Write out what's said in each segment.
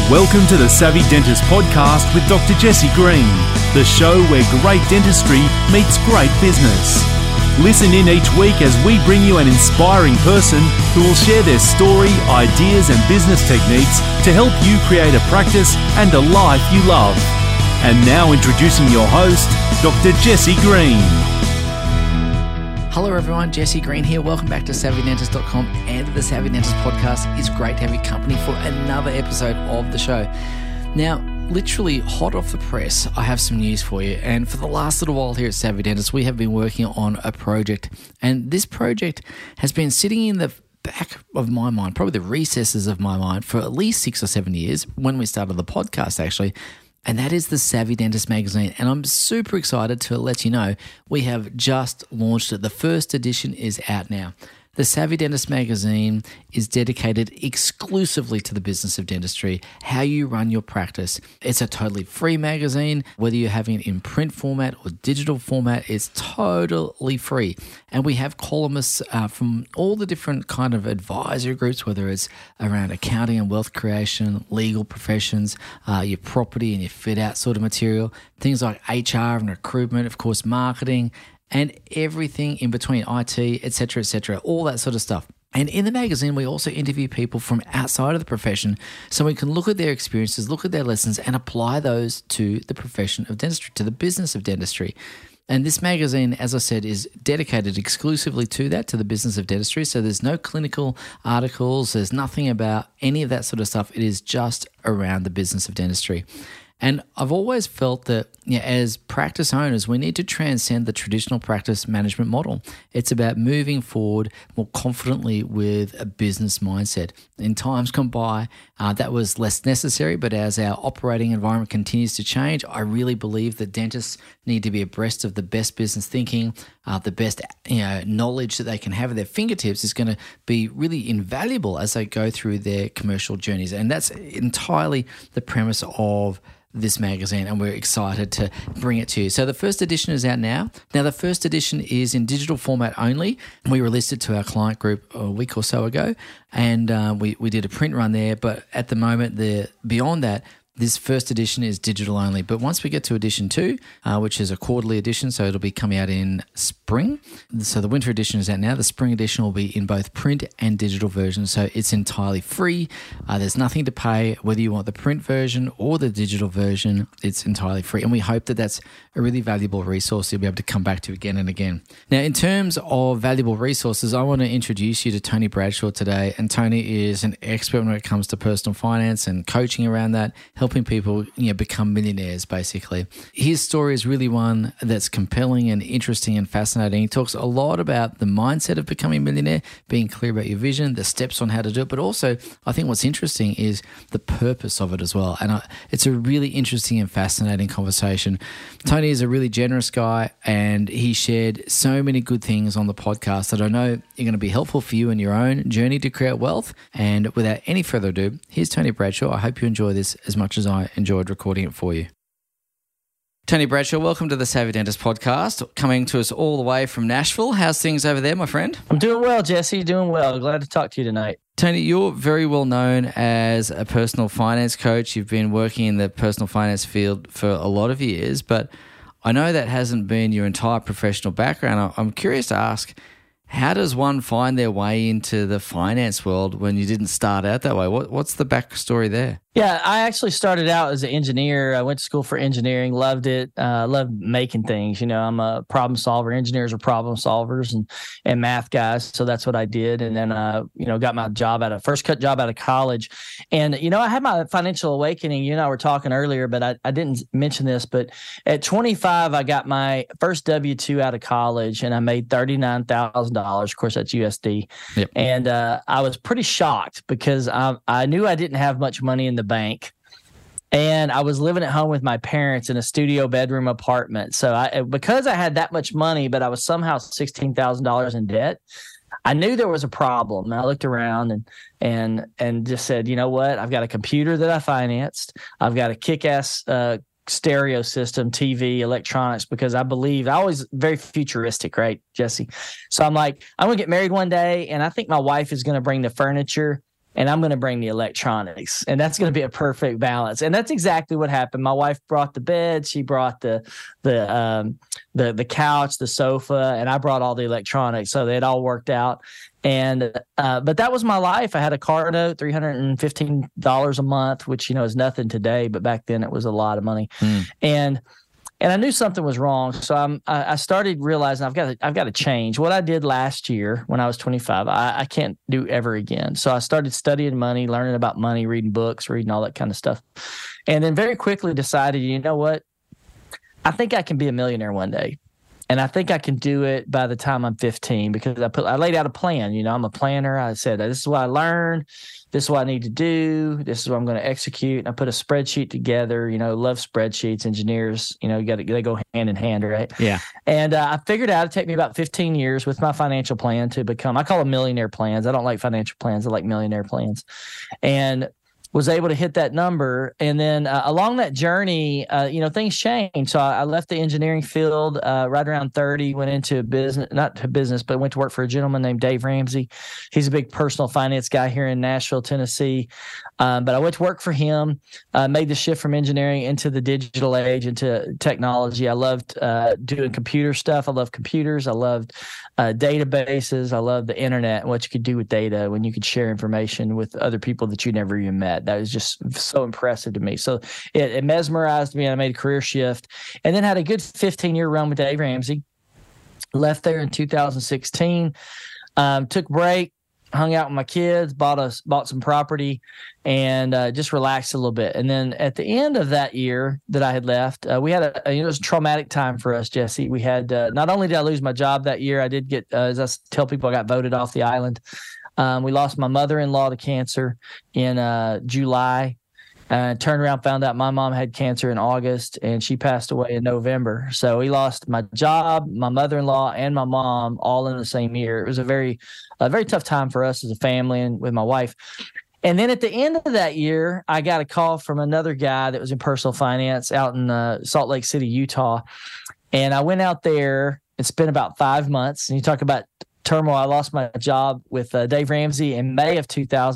Welcome to the Savvy Dentist podcast with Dr. Jesse Green, the show where great dentistry meets great business. Listen in each week as we bring you an inspiring person who will share their story, ideas and business techniques to help you create a practice and a life you love. And now introducing your host, Dr. Jesse Green. Hello everyone, Jesse Green here. Welcome back to SavvyDentist.com and the Savvy Dentist podcast. It's great to have your company for another episode of the show. Now, literally hot off the press, I have some news for you. And for the last little while here at Savvy Dentist, we have been working on a project. And this project has been sitting in the back of my mind, probably the recesses of my mind, for at least 6 or 7 years when we started the podcast actually. And that is the Savvy Dentist magazine. And I'm super excited to let you know we have just launched it. The first edition is out now. The Savvy Dentist magazine is dedicated exclusively to the business of dentistry, how you run your practice. It's a totally free magazine. Whether you're having it in print format or digital format, it's totally free. And we have columnists from all the different kind of advisory groups, whether it's around accounting and wealth creation, legal professions, your property and your fit out sort of material, things like HR and recruitment, of course, marketing, and everything in between, IT, etc., all that sort of stuff. And in the magazine, we also interview people from outside of the profession so we can look at their experiences, look at their lessons, and apply those to the profession of dentistry, to the business of dentistry. And this magazine, as I said, is dedicated exclusively to that, to the business of dentistry. So there's no clinical articles, there's nothing about any of that sort of stuff. It is just around the business of dentistry. And I've always felt that as practice owners, we need to transcend the traditional practice management model. It's about moving forward more confidently with a business mindset. In times gone by, that was less necessary, but as our operating environment continues to change, I really believe that dentists need to be abreast of the best business thinking, the best knowledge that they can have at their fingertips is going to be really invaluable as they go through their commercial journeys. And that's entirely the premise of this magazine, and we're excited to bring it to you. So the first edition is out now. Now, the first edition is in digital format only. We released it to our client group a week or so ago, and we did a print run there. But at the moment, beyond that, this first edition is digital only. But once we get to edition 2, which is a quarterly edition, so it'll be coming out in spring. So the winter edition is out now. The spring edition will be in both print and digital versions. So it's entirely free. There's nothing to pay, whether you want the print version or the digital version, it's entirely free. And we hope that that's a really valuable resource you'll be able to come back to again and again. Now, in terms of valuable resources, I want to introduce you to Tony Bradshaw today. And Tony is an expert when it comes to personal finance and coaching around that, helping people become millionaires, basically. His story is really one that's compelling and interesting and fascinating. He talks a lot about the mindset of becoming a millionaire, being clear about your vision, the steps on how to do it, but also I think what's interesting is the purpose of it as well. And it's a really interesting and fascinating conversation. Tony is a really generous guy, and he shared so many good things on the podcast that I know are going to be helpful for you in your own journey to create wealth. And without any further ado, here's Tony Bradshaw. I hope you enjoy this as much as I enjoyed recording it for you. Tony Bradshaw, welcome to the Savvy Dentist podcast, coming to us all the way from Nashville. How's things over there, my friend? I'm doing well, Jesse, doing well. Glad to talk to you tonight. Tony, you're very well known as a personal finance coach. You've been working in the personal finance field for a lot of years, but I know that hasn't been your entire professional background. I'm curious to ask, how does one find their way into the finance world when you didn't start out that way? What's the backstory there? Yeah, I actually started out as an engineer. I went to school for engineering, loved it, loved making things. I'm a problem solver. Engineers are problem solvers and math guys. So that's what I did. And then, got my first job out of college. And, I had my financial awakening. You and I were talking earlier, but I didn't mention this. But at 25, I got my first W-2 out of college and I made $39,000. Of course, that's USD. Yep. And I was pretty shocked because I knew I didn't have much money in the bank. And I was living at home with my parents in a studio bedroom apartment. So because I had that much money, but I was somehow $16,000 in debt, I knew there was a problem. And I looked around and just said, you know what? I've got a computer that I financed. I've got a kick-ass stereo system, TV, electronics, because I always very futuristic, right, Jesse? So I'm like, I'm going to get married one day, and I think my wife is going to bring the furniture and I'm going to bring the electronics, and that's going to be a perfect balance. And that's exactly what happened. My wife brought the bed, she brought the couch, the sofa, and I brought all the electronics. So it all worked out. And but that was my life. I had a car note, $315 a month, which is nothing today, but back then it was a lot of money. And I knew something was wrong, so I started realizing I've got to change. What I did last year when I was 25, I can't do ever again. So I started studying money, learning about money, reading books, reading all that kind of stuff, and then very quickly decided, you know what? I think I can be a millionaire one day. And I think I can do it by the time I'm 15 because I laid out a plan. I'm a planner. I said, this is what I learned. This is what I need to do. This is what I'm going to execute. And I put a spreadsheet together. Love spreadsheets. Engineers, they go hand in hand, right? Yeah. And I figured out it'd take me about 15 years with my financial plan to become, I call them millionaire plans. I don't like financial plans. I like millionaire plans. And was able to hit that number. And then along that journey, things changed. So I left the engineering field right around 30, went into not to business, but went to work for a gentleman named Dave Ramsey. He's a big personal finance guy here in Nashville, Tennessee. But I went to work for him, made the shift from engineering into the digital age, into technology. I loved doing computer stuff. I love computers. I loved databases. I loved the internet and what you could do with data when you could share information with other people that you never even met. That was just so impressive to me. So it mesmerized me, and I made a career shift, and then had a good 15-year run with Dave Ramsey. Left there in 2016, took a break, hung out with my kids, bought some property, and just relaxed a little bit. And then at the end of that year that I had left, we had it was a traumatic time for us, Jesse. We had not only did I lose my job that year, I did get, as I tell people, I got voted off the island. We lost my mother-in-law to cancer in July. Turned around, found out my mom had cancer in August, and she passed away in November. So we lost my job, my mother-in-law, and my mom all in the same year. It was a very tough time for us as a family and with my wife. And then at the end of that year, I got a call from another guy that was in personal finance out in Salt Lake City, Utah. And I went out there and spent about 5 months. And you talk about turmoil. I lost my job with Dave Ramsey in May of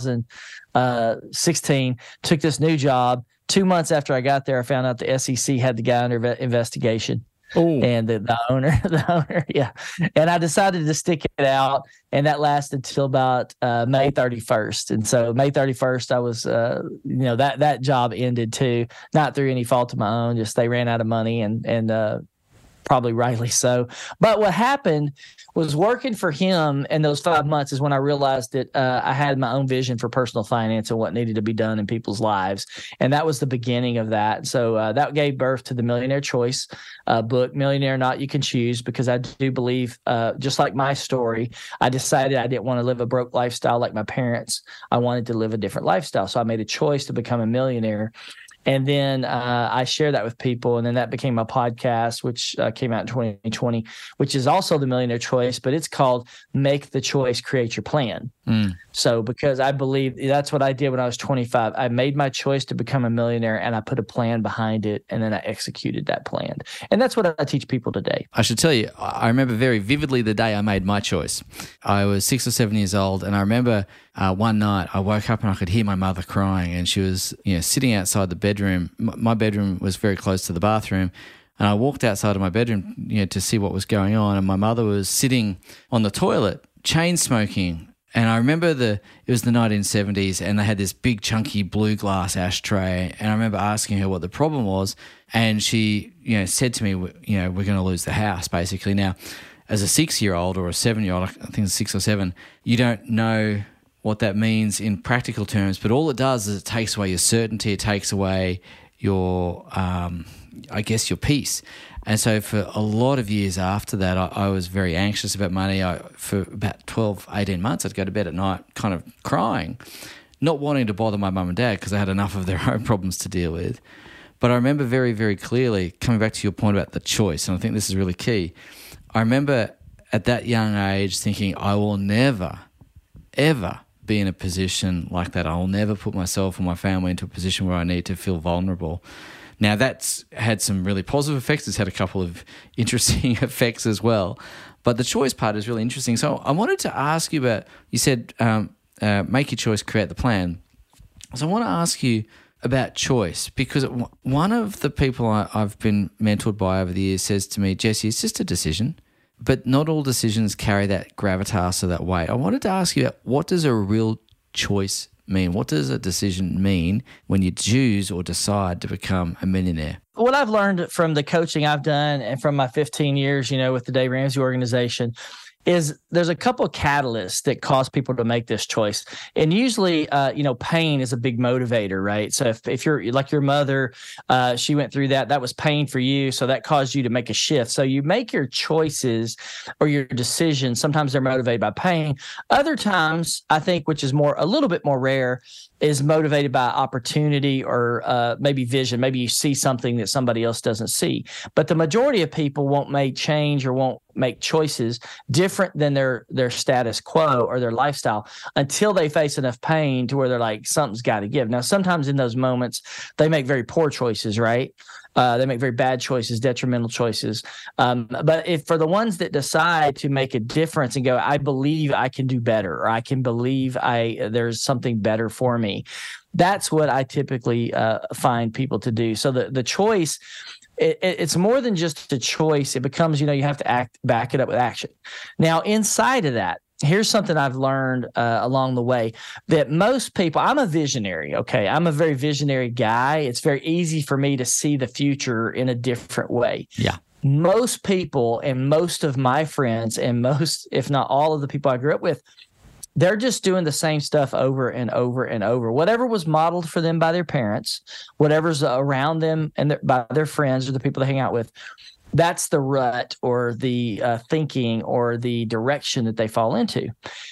2016, took this new job. 2 months after I got there, I found out the SEC had the guy under investigation. Ooh. And the owner, yeah. And I decided to stick it out, and that lasted till about May 31st. And so May 31st, I was, that job ended too, not through any fault of my own, just they ran out of money and probably rightly so. But what happened was working for him in those 5 months is when I realized that I had my own vision for personal finance and what needed to be done in people's lives. And that was the beginning of that. So that gave birth to the Millionaire Choice book, Millionaire or Not, You Can Choose, because I do believe, just like my story, I decided I didn't want to live a broke lifestyle like my parents. I wanted to live a different lifestyle. So I made a choice to become a millionaire. And then I share that with people. And then that became my podcast, which came out in 2020, which is also the Millionaire Choice, but it's called Make the Choice, Create Your Plan. So because I believe that's what I did when I was 25, I made my choice to become a millionaire, and I put a plan behind it, and then I executed that plan. And that's what I teach people today. I should tell you, I remember very vividly the day I made my choice. I was 6 or 7 years old, and I remember one night I woke up and I could hear my mother crying, and she was sitting outside the bedroom. My bedroom was very close to the bathroom. And I walked outside of my bedroom to see what was going on, and my mother was sitting on the toilet, chain smoking. And I remember it was the 1970s, and they had this big chunky blue glass ashtray. And I remember asking her what the problem was, and she, said to me, we're going to lose the house, basically. Now, as a 6-year-old or a 7-year-old, I think it's 6 or 7, you don't know what that means in practical terms, but all it does is it takes away your certainty, it takes away your, your peace. And so for a lot of years after that, I was very anxious about money. For about 12, 18 months, I'd go to bed at night kind of crying, not wanting to bother my mum and dad because they had enough of their own problems to deal with. But I remember very, very clearly, coming back to your point about the choice, and I think this is really key, I remember at that young age thinking, I will never, ever be in a position like that. I will never put myself or my family into a position where I need to feel vulnerable. Now, that's had some really positive effects. It's had a couple of interesting effects as well. But the choice part is really interesting. So I wanted to ask you about, you said make your choice, create the plan. So I want to ask you about choice, because one of the people I've been mentored by over the years says to me, Jesse, it's just a decision, but not all decisions carry that gravitas or that weight. I wanted to ask you, what does a real choice mean? What does a decision mean when you choose or decide to become a millionaire? What I've learned from the coaching I've done and from my 15 years, with the Dave Ramsey organization, is there's a couple of catalysts that cause people to make this choice. And usually, pain is a big motivator, right? So if you're like your mother, she went through that was pain for you. So that caused you to make a shift. So you make your choices or your decisions. Sometimes they're motivated by pain. Other times, I think, which is a little bit more rare, is motivated by opportunity or maybe vision. Maybe you see something that somebody else doesn't see. But the majority of people won't make change or won't make choices different than their status quo or their lifestyle until they face enough pain to where they're like, something's got to give. Now, sometimes in those moments, they make very poor choices, right? They make very bad choices, detrimental choices. But if for the ones that decide to make a difference and go, I believe I can do better, or I can believe there's something better for me, that's what I typically find people to do. So the choice, it's more than just a choice. It becomes, you have to back it up with action. Now, inside of that, here's something I've learned along the way, that most people, I'm a visionary, okay? I'm a very visionary guy. It's very easy for me to see the future in a different way. Yeah. Most people and most of my friends and most, if not all of the people I grew up with, they're just doing the same stuff over and over and over. Whatever was modeled for them by their parents, whatever's around them and by their friends or the people they hang out with, that's the rut or the thinking or the direction that they fall into.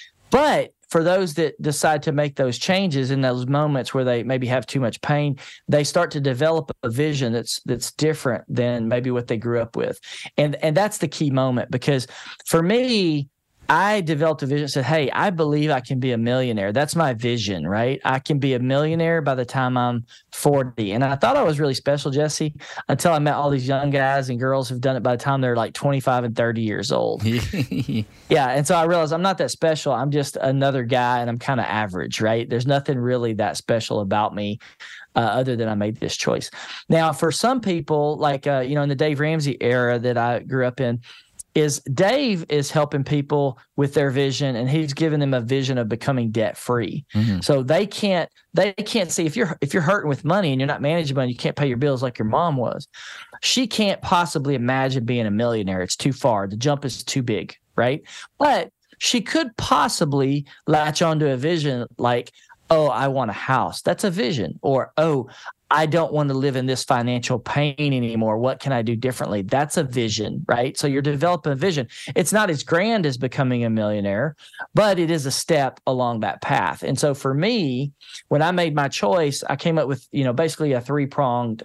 But for those that decide to make those changes in those moments where they maybe have too much pain, they start to develop a vision that's different than maybe what they grew up with. And that's the key moment, because for me, I developed a vision, said, hey, I believe I can be a millionaire. That's my vision, right? I can be a millionaire by the time I'm 40. And I thought I was really special, Jesse, until I met all these young guys and girls who've done it by the time they're like 25 and 30 years old. Yeah. And so I realized I'm not that special. I'm just another guy, and I'm kind of average, right? There's nothing really that special about me. Other than I made this choice. Now, for some people, like, in the Dave Ramsey era that I grew up in, is Dave is helping people with their vision, and he's giving them a vision of becoming debt free. Mm-hmm. So they can't see if you're hurting with money and you're not managing money, you can't pay your bills like your mom was. She can't possibly imagine being a millionaire. It's too far. The jump is too big, right? But she could possibly latch onto a vision like, oh, I want a house. That's a vision. Or, oh, I don't want to live in this financial pain anymore. What can I do differently? That's a vision, right? So you're developing a vision. It's not as grand as becoming a millionaire, but it is a step along that path. And so for me, when I made my choice, I came up with, basically a three-pronged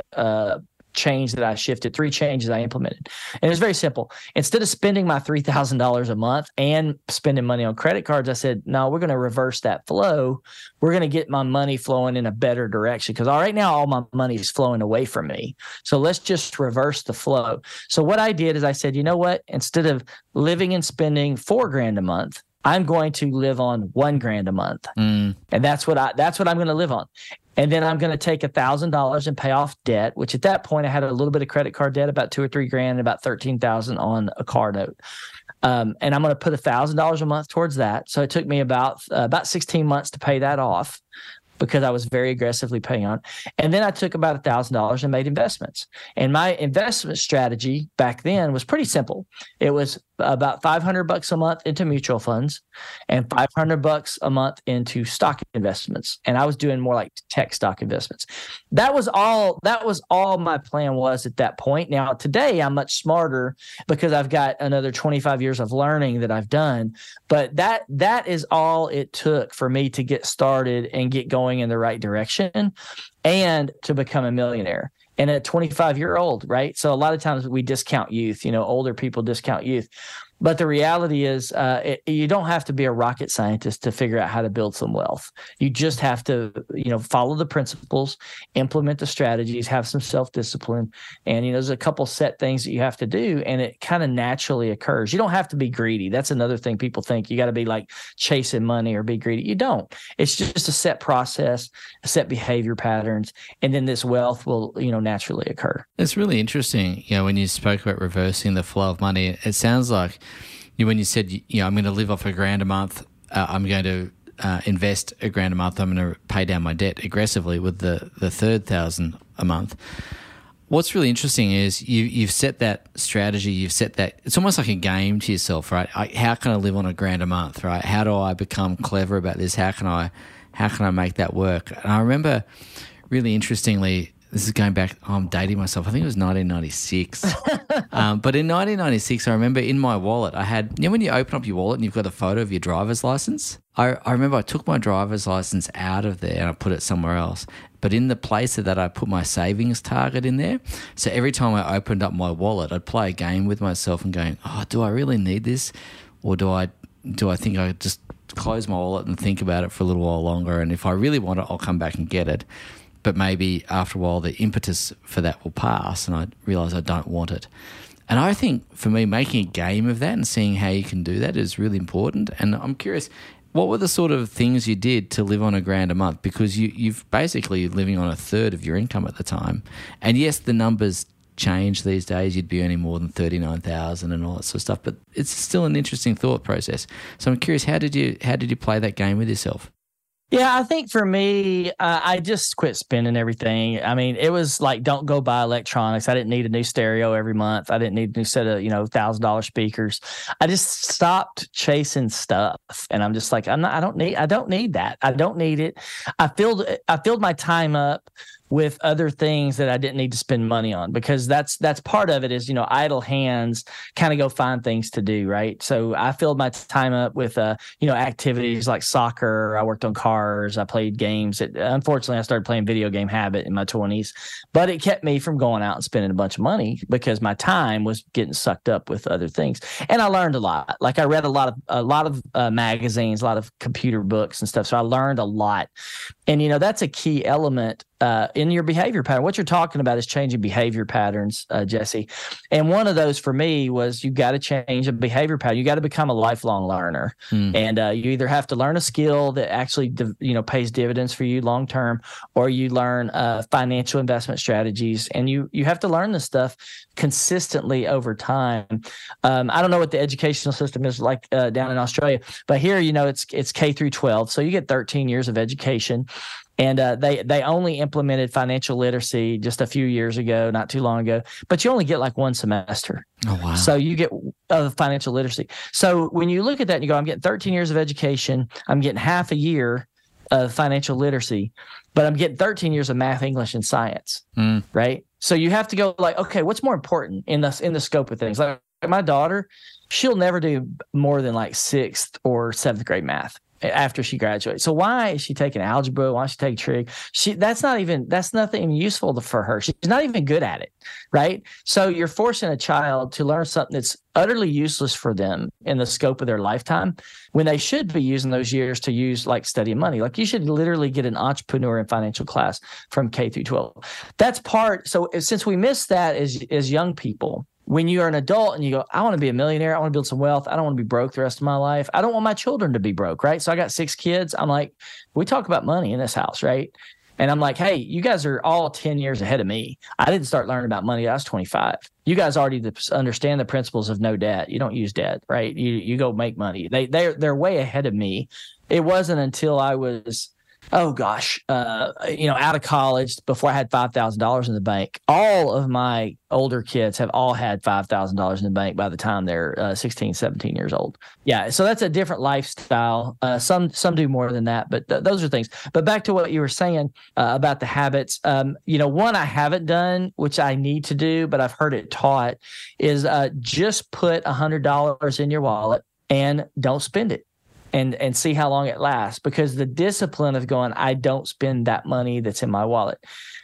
change that I shifted, three changes I implemented. And it was very simple. Instead of spending my $3,000 a month and spending money on credit cards, I said, no, we're going to reverse that flow. We're going to get my money flowing in a better direction, because right now all my money is flowing away from me. So let's just reverse the flow. So what I did is I said, you know what? Instead of living and spending $4,000 a month, I'm going to live on $1,000 a month. And that's what I'm going to live on. And then I'm going to take $1,000 and pay off debt, which at that point I had a little bit of credit card debt, about $2,000 or $3,000, and about $13,000 on a car note. And I'm going to put $1,000 a month towards that. So it took me about 16 months to pay that off, because I was very aggressively paying on. And then I took about $1,000 and made investments. And my investment strategy back then was pretty simple. It was about $500 a month into mutual funds and $500 a month into stock investments. And I was doing more like tech stock investments. That was all my plan was at that point. Now, today I'm much smarter because I've got another 25 years of learning that I've done. But that is all it took for me to get started and get going in the right direction and to become a millionaire. And at 25-year-old, right? So a lot of times we discount youth, older people discount youth. But the reality is, you don't have to be a rocket scientist to figure out how to build some wealth. You just have to, follow the principles, implement the strategies, have some self-discipline. And, there's a couple set things that you have to do, and it kind of naturally occurs. You don't have to be greedy. That's another thing people think. You got to be like chasing money or be greedy. You don't. It's just a set process, a set behavior patterns, and then this wealth will, naturally occur. It's really interesting, when you spoke about reversing the flow of money, it sounds like when you said, I'm going to live off $1,000 a month, I'm going to invest $1,000 a month, I'm going to pay down my debt aggressively with the third $1,000 a month. What's really interesting is you've set that strategy, you've set that, it's almost like a game to yourself, right? How can I live on $1,000 a month, right? How do I become clever about this? How can I make that work? And I remember really interestingly, this is going back, I'm dating myself. I think it was 1996. But in 1996, I remember in my wallet, I had, when you open up your wallet and you've got a photo of your driver's license, I remember I took my driver's license out of there and I put it somewhere else. But in the place of that, I put my savings target in there. So every time I opened up my wallet, I'd play a game with myself and going, do I really need this? Or do I think I just close my wallet and think about it for a little while longer? And if I really want it, I'll come back and get it. But maybe after a while, the impetus for that will pass and I realise I don't want it. And I think for me, making a game of that and seeing how you can do that is really important. And I'm curious, what were the sort of things you did to live on $1,000 a month? Because you've basically living on a third of your income at the time. And yes, the numbers change these days. You'd be earning more than $39,000 and all that sort of stuff. But it's still an interesting thought process. So I'm curious, how did you play that game with yourself? Yeah, I think for me, I just quit spending everything. I mean, it was like, don't go buy electronics. I didn't need a new stereo every month. I didn't need a new set of, $1,000 speakers. I just stopped chasing stuff. And I'm just like, I don't need that. I don't need it. I filled my time up with other things that I didn't need to spend money on, because that's part of it is, idle hands kind of go find things to do. Right. So I filled my time up with, activities like soccer. I worked on cars. I played games. Unfortunately, I started playing Video Game Habit in my 20s, but it kept me from going out and spending a bunch of money because my time was getting sucked up with other things. And I learned a lot. Like I read a lot of magazines, a lot of computer books and stuff. So I learned a lot. And, that's a key element in your behavior pattern. What you're talking about is changing behavior patterns, Jesse. And one of those for me was you got to change a behavior pattern. You got to become a lifelong learner. And you either have to learn a skill that actually, pays dividends for you long term, or you learn financial investment strategies. And you have to learn this stuff consistently over time. I don't know what the educational system is like down in Australia, but here, it's K through 12. So you get 13 years of education. And they only implemented financial literacy just a few years ago, not too long ago, but you only get like one semester. Oh, wow. So you get financial literacy. So when you look at that and you go, I'm getting 13 years of education, I'm getting half a year of financial literacy, but I'm getting 13 years of math, English, and science, right? So you have to go like, okay, what's more important in the scope of things? Like my daughter, she'll never do more than like 6th or 7th grade math after she graduates. So why is she taking algebra? Why is she taking trig? That's nothing useful for her. She's not even good at it, right? So you're forcing a child to learn something that's utterly useless for them in the scope of their lifetime, when they should be using those years to use like studying money. Like you should literally get an entrepreneur and financial class from K through 12. That's part. So since we miss that as young people, when you are an adult and you go, I want to be a millionaire, I want to build some wealth, I don't want to be broke the rest of my life. I don't want my children to be broke, right? So I got 6 kids. I'm like, we talk about money in this house, right? And I'm like, hey, you guys are all 10 years ahead of me. I didn't start learning about money. I was 25. You guys already understand the principles of no debt. You don't use debt, right? You go make money. They're way ahead of me. It wasn't until I was out of college, before I had $5,000 in the bank. All of my older kids have all had $5,000 in the bank by the time they're 16, 17 years old. Yeah, so that's a different lifestyle. Some do more than that, but those are things. But back to what you were saying about the habits. One I haven't done, which I need to do, but I've heard it taught, is just put $100 in your wallet and don't spend it. And see how long it lasts, because the discipline of going, I don't spend that money that's in my wallet.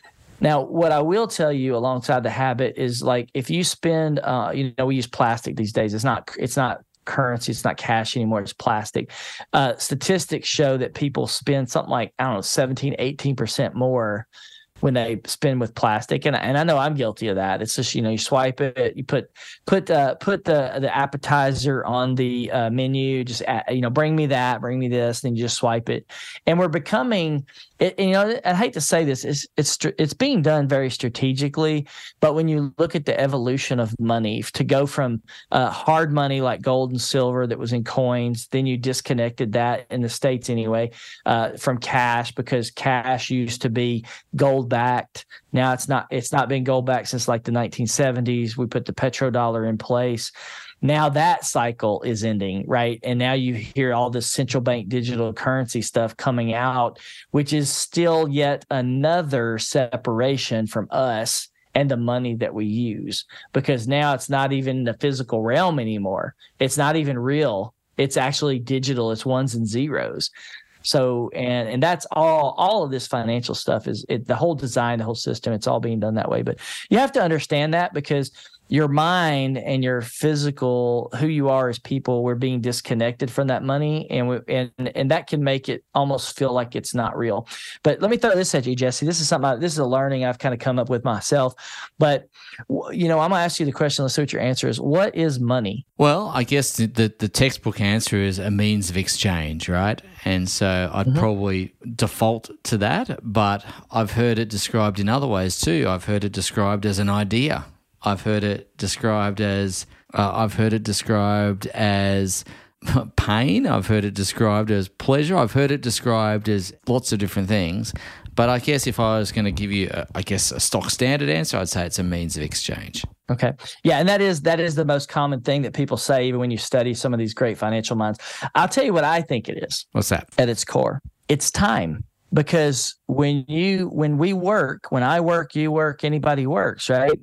Now, what I will tell you alongside the habit is like if you spend, we use plastic these days. It's not currency. It's not cash anymore. It's plastic. Statistics show that people spend something like, 17, 18% more when they spend with plastic. And I know I'm guilty of that. It's just, you swipe it, you put the appetizer on the menu, just, bring me that, bring me this, then you just swipe it. And we're becoming, I hate to say this, it's being done very strategically, but when you look at the evolution of money, to go from hard money like gold and silver that was in coins, then you disconnected that in the States anyway, from cash, because cash used to be gold backed. Now it's not been gold backed since like the 1970s. We put the petrodollar in place. Now that cycle is ending, right? And now you hear all this central bank digital currency stuff coming out, which is still yet another separation from us and the money that we use, because now it's not even the physical realm anymore. It's not even real. It's actually digital. It's ones and zeros. So, and that's all of this financial stuff the whole design, the whole system, it's all being done that way. But you have to understand that, because your mind and your physical, who you are as people, we're being disconnected from that money, and that can make it almost feel like it's not real. But let me throw this at you, Jesse. This is a learning I've kind of come up with myself. But I'm gonna ask you the question. Let's see what your answer is. What is money? Well, I guess the textbook answer is a means of exchange, right? And so I'd probably default to that, but I've heard it described in other ways too. I've heard it described as an idea. I've heard it described as pain. I've heard it described as pleasure. I've heard it described as lots of different things. But I guess if I was going to give you, a stock standard answer, I'd say it's a means of exchange. Okay. Yeah, and that is the most common thing that people say, even when you study some of these great financial minds. I'll tell you what I think it is. What's that? At its core, it's time. Because when we work, when I work, you work, anybody works, right?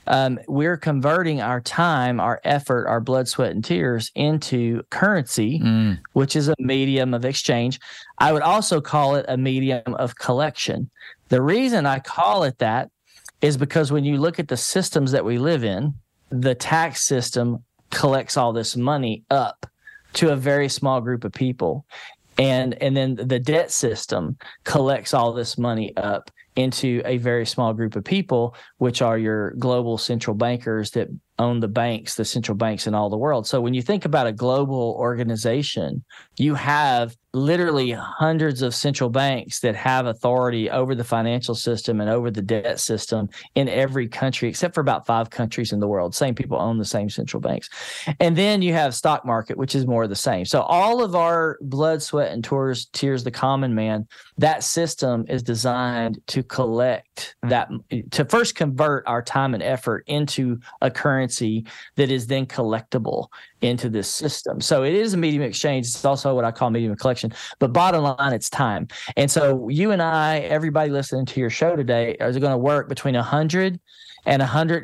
We're converting our time, our effort, our blood, sweat, and tears into currency, which is a medium of exchange. I would also call it a medium of collection. The reason I call it that is because when you look at the systems that we live in, the tax system collects all this money up to a very small group of people. And then the debt system collects all this money up into a very small group of people, which are your global central bankers that own the banks, the central banks in all the world. So when you think about a global organization, you have literally hundreds of central banks that have authority over the financial system and over the debt system in every country, except for about 5 countries in the world. Same people own the same central banks. And then you have stock market, which is more of the same. So all of our blood, sweat, and tears, the common man, that system is designed to collect that, to first convert our time and effort into a currency that is then collectible into this system. So it is a medium of exchange. It's also what I call medium of collection. But bottom line, it's time. And so you and I, everybody listening to your show today, are going to work between 100 and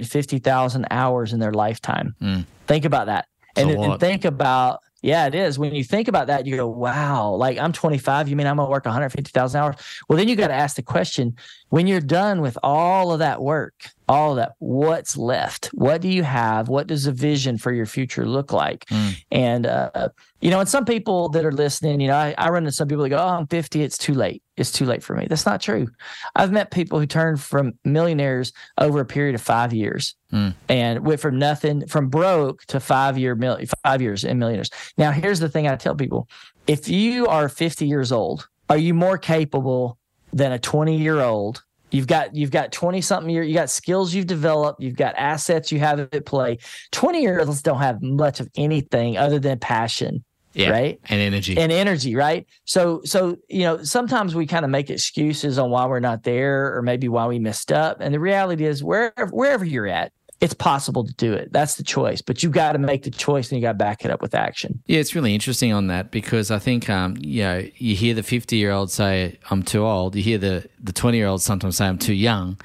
150,000 hours in their lifetime. Think about that. And think about, yeah, it is. When you think about that, you go, wow, like I'm 25. You mean I'm going to work 150,000 hours? Well, then you got to ask the question, when you're done with all of that work, all of that, what's left? What do you have? What does a vision for your future look like? And, and some people that are listening, I run into some people that go, oh, I'm 50. It's too late. It's too late for me. That's not true. I've met people who turned from millionaires over a period of 5 years and went from nothing, from broke to 5 years in millionaires. Now, here's the thing I tell people. If you are 50 years old, are you more capable than a 20-year-old? You've got 20-something years. You got skills you've developed. You've got assets you have at play. 20-year-olds don't have much of anything other than passion. Yeah, right. And energy. Right. So, sometimes we kind of make excuses on why we're not there or maybe why we messed up. And the reality is wherever you're at, it's possible to do it. That's the choice, but you got to make the choice and you got to back it up with action. Yeah, it's really interesting on that because I think, you hear the 50-year-old say, I'm too old. You hear the 20-year-old sometimes say, I'm too young.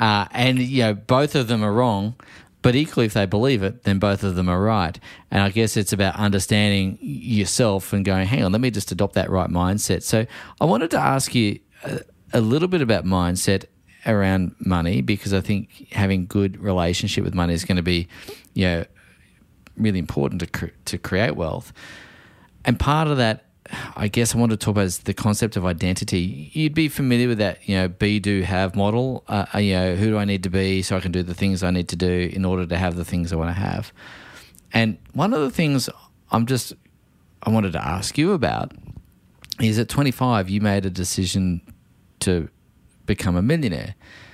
And both of them are wrong. But equally, if they believe it, then both of them are right. And I guess it's about understanding yourself and going, hang on, let me just adopt that right mindset. So I wanted to ask you a little bit about mindset around money, because I think having good relationship with money is going to be, really important to create wealth. And part of that, I guess I want to talk about is the concept of identity. You'd be familiar with that, be, do, have model. Who do I need to be so I can do the things I need to do in order to have the things I want to have? And one of the things I wanted to ask you about is at 25, you made a decision to become a millionaire.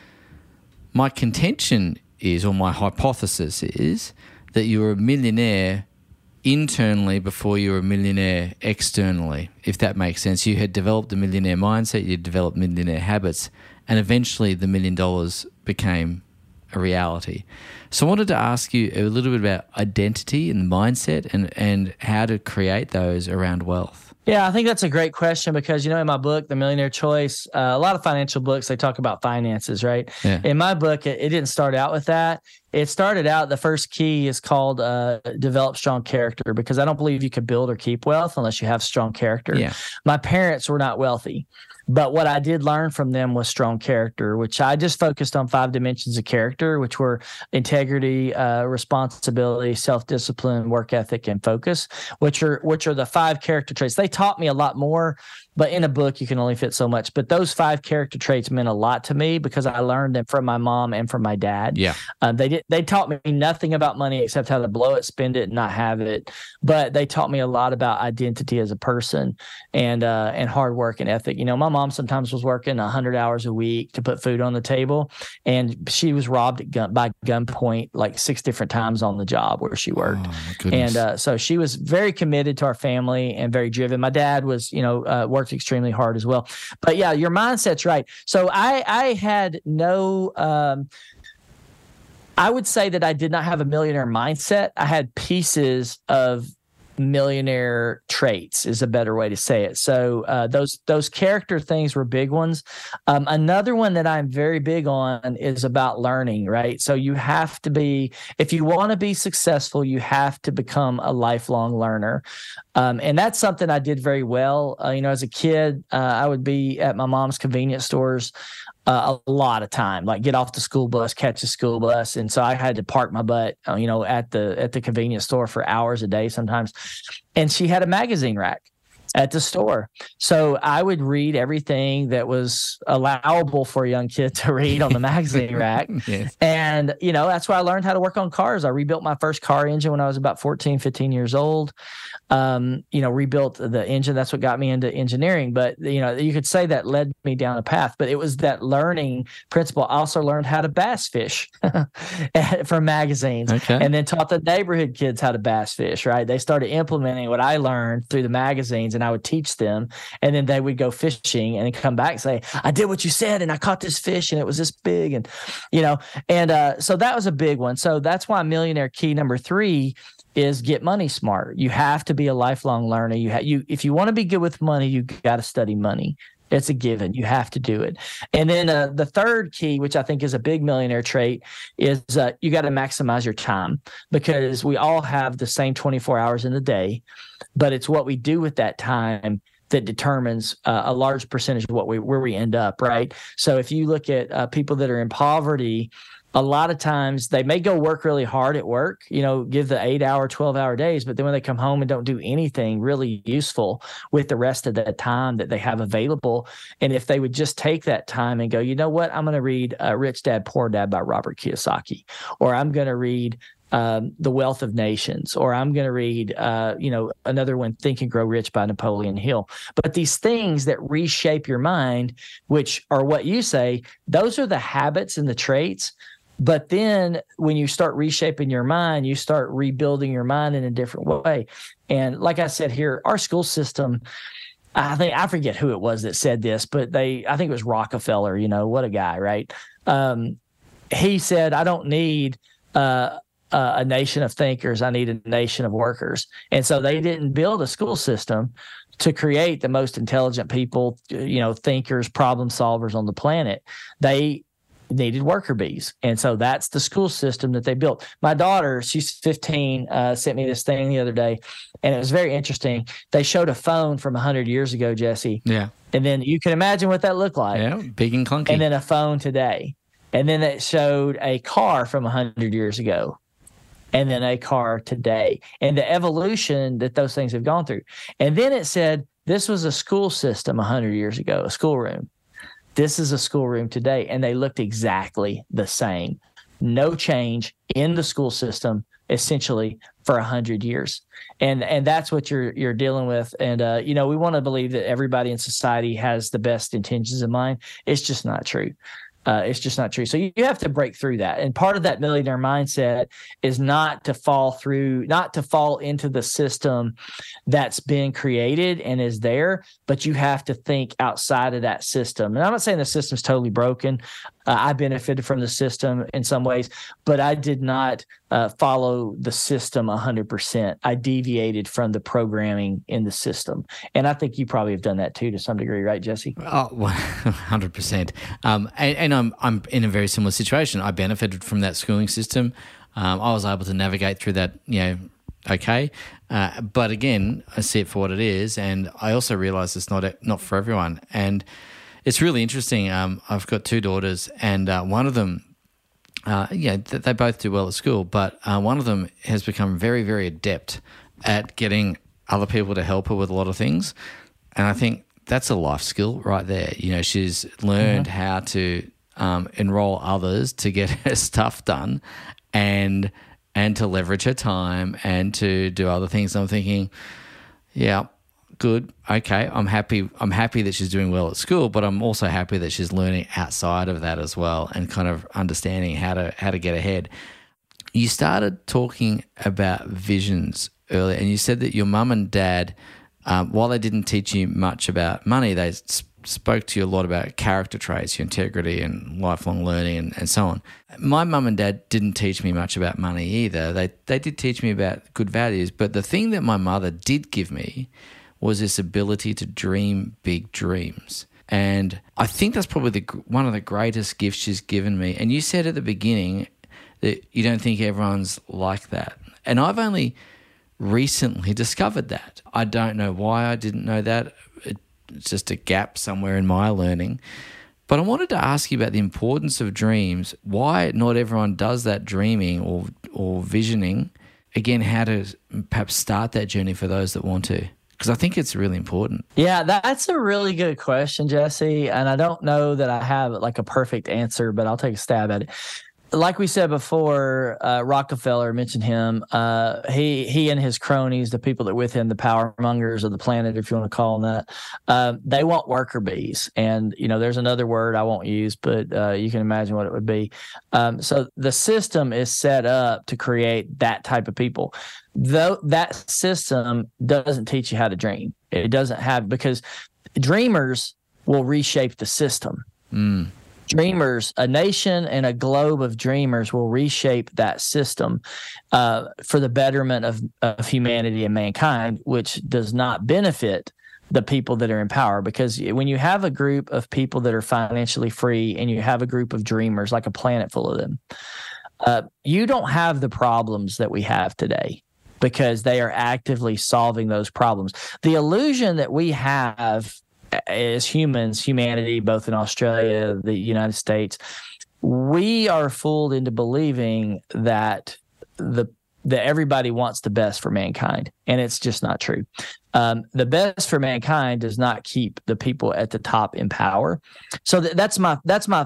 My contention is, or my hypothesis is, that you were a millionaire internally before you were a millionaire externally, if that makes sense. You had developed a millionaire mindset, you developed millionaire habits, and eventually the $1 million became a reality. So I wanted to ask you a little bit about identity and mindset and how to create those around wealth. Yeah, I think that's a great question because, in my book, The Millionaire Choice, a lot of financial books, they talk about finances, right? Yeah. In my book, it didn't start out with that. It started out, the first key is called develop strong character, because I don't believe you could build or keep wealth unless you have strong character. Yeah. My parents were not wealthy, but what I did learn from them was strong character, which I just focused on 5 dimensions of character, which were integrity, responsibility, self-discipline, work ethic, and focus, which are the 5 character traits. They taught me a lot more, but in a book you can only fit so much. But those 5 character traits meant a lot to me because I learned them from my mom and from my dad. Yeah, they taught me nothing about money except how to blow it, spend it, and not have it. But they taught me a lot about identity as a person and hard work and ethic. My mom sometimes was working 100 hours a week to put food on the table, and she was robbed by gunpoint like 6 different times on the job where she worked. Oh, my goodness. And so she was very committed to our family and very driven. My dad was, worked extremely hard as well. But yeah, your mindset's right. So I had no, I would say that I did not have a millionaire mindset. I had pieces of millionaire traits is a better way to say it. So those character things were big ones. Another one that I'm very big on is about learning, right? So you have to be, if you want to be successful, you have to become a lifelong learner. And that's something I did very well. As a kid, I would be at my mom's convenience stores a lot of time, like get off the school bus, catch a school bus. And so I had to park my butt, at the convenience store for hours a day sometimes. And she had a magazine rack at the store. So I would read everything that was allowable for a young kid to read on the magazine rack. Yes. And, that's where I learned how to work on cars. I rebuilt my first car engine when I was about 14, 15 years old. Rebuilt the engine. That's what got me into engineering. But, you could say that led me down a path, but it was that learning principle. I also learned how to bass fish from magazines, and then taught the neighborhood kids how to bass fish, right? They started implementing what I learned through the magazines, and I would teach them, and then they would go fishing and then come back and say, I did what you said, and I caught this fish, and it was this big, and, so that was a big one. So that's why millionaire key number 3 is get money smart. You have to be a lifelong learner. If you want to be good with money, you got to study money. It's a given. You have to do it. And then the third key, which I think is a big millionaire trait, is you got to maximize your time, because we all have the same 24 hours in the day, but it's what we do with that time that determines a large percentage of where we end up, right? So if you look at people that are in poverty, a lot of times they may go work really hard at work, give the 8-hour, 12-hour days, but then when they come home and don't do anything really useful with the rest of the time that they have available. And if they would just take that time and go, you know what, I'm going to read Rich Dad, Poor Dad by Robert Kiyosaki, or I'm going to read The Wealth of Nations, or I'm going to read, another one, Think and Grow Rich by Napoleon Hill. But these things that reshape your mind, which are what you say, those are the habits and the traits. But then when you start reshaping your mind, you start rebuilding your mind in a different way. And like I said here, our school system, I forget who it was that said this, but I think it was Rockefeller, what a guy, right? He said, I don't need a nation of thinkers. I need a nation of workers. And so they didn't build a school system to create the most intelligent people, thinkers, problem solvers on the planet. They needed worker bees. And so that's the school system that they built. My daughter, she's 15, sent me this thing the other day, and it was very interesting. They showed a phone from 100 years ago, Jesse. Yeah. And then you can imagine what that looked like. Yeah, big and clunky. And then a phone today. And then it showed a car from 100 years ago. And then a car today. And the evolution that those things have gone through. And then it said, this was a school system 100 years ago, a schoolroom. This is a schoolroom today, and they looked exactly the same. No change in the school system, essentially, for 100 years. And that's what you're dealing with. And, we want to believe that everybody in society has the best intentions in mind. It's just not true. It's just not true. So you have to break through that. And part of that millionaire mindset is not to fall into the system that's been created and is there, but you have to think outside of that system. And I'm not saying the system's totally broken. I benefited from the system in some ways, but I did not follow the system 100%. I deviated from the programming in the system. And I think you probably have done that too to some degree, right, Jesse? Oh, 100%. And I'm in a very similar situation. I benefited from that schooling system. I was able to navigate through that, okay. But again, I see it for what it is, and I also realize it's not for everyone. And it's really interesting. I've got two daughters, and one of them, they both do well at school, but one of them has become very, very adept at getting other people to help her with a lot of things. And I think that's a life skill right there. She's learned how to enroll others to get her stuff done and to leverage her time and to do other things. I'm thinking, yeah, good. Okay. I'm happy that she's doing well at school, but I'm also happy that she's learning outside of that as well and kind of understanding how to get ahead. You started talking about visions earlier, and you said that your mum and dad, while they didn't teach you much about money, they spoke to you a lot about character traits, your integrity and lifelong learning and so on. My mum and dad didn't teach me much about money either. They did teach me about good values, but the thing that my mother did give me was this ability to dream big dreams. And I think that's probably one of the greatest gifts she's given me. And you said at the beginning that you don't think everyone's like that. And I've only recently discovered that. I don't know why I didn't know that. It's just a gap somewhere in my learning. But I wanted to ask you about the importance of dreams, why not everyone does that dreaming or visioning. Again, how to perhaps start that journey for those that want to. Because I think it's really important. Yeah, that's a really good question, Jesse. And I don't know that I have like a perfect answer, but I'll take a stab at it. Like we said before, Rockefeller, mentioned him. He and his cronies, the people that are with him, the power mongers of the planet, if you want to call them that, they want worker bees. And, there's another word I won't use, but you can imagine what it would be. So the system is set up to create that type of people. Though that system doesn't teach you how to dream. It doesn't have, because dreamers will reshape the system. Dreamers, a nation and a globe of dreamers will reshape that system for the betterment of humanity and mankind, which does not benefit the people that are in power. Because when you have a group of people that are financially free and you have a group of dreamers, like a planet full of them, you don't have the problems that we have today, because they are actively solving those problems. The illusion that we have as humanity, both in Australia, the United States, we are fooled into believing that everybody wants the best for mankind, and it's just not true. The best for mankind does not keep the people at the top in power. So that's my outside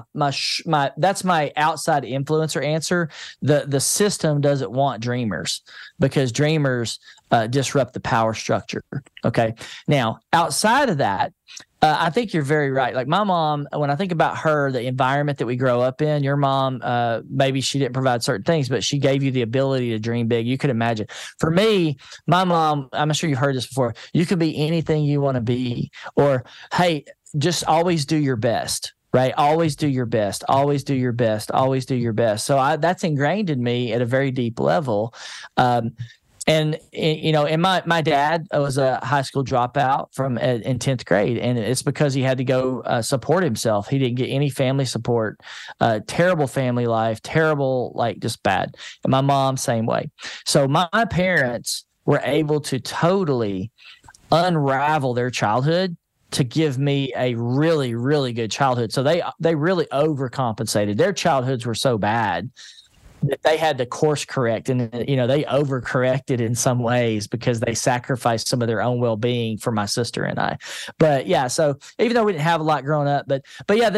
influencer answer. The system doesn't want dreamers, because dreamers disrupt the power structure. Okay. Now, outside of that, I think you're very right. Like my mom, when I think about her, the environment that we grow up in, your mom, maybe she didn't provide certain things, but she gave you the ability to dream big. You could imagine. For me, my mom, I'm sure you've heard this before, you could be anything you want to be, or, hey, just always do your best. Right? Always do your best. Always do your best. Always do your best. So that's ingrained in me at a very deep level. And my dad was a high school dropout in 10th grade, and it's because he had to go support himself. He didn't get any family support. Terrible family life, terrible, like just bad. And my mom, same way. So my parents were able to totally unravel their childhood to give me a really, really good childhood. So they really overcompensated. Their childhoods were so bad that they had to course correct, and they overcorrected in some ways because they sacrificed some of their own well-being for my sister and I. But yeah, so even though we didn't have a lot growing up, but yeah,